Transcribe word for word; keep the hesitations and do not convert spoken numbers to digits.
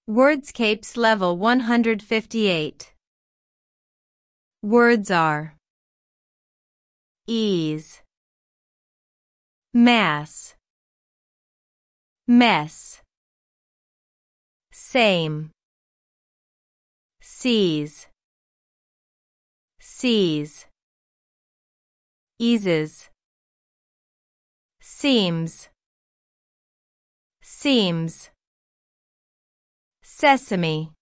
Wordscapes Level one hundred fifty-eight. Words are ease, mass, mess, same, seize, seize, eases, seems, seems, sesame.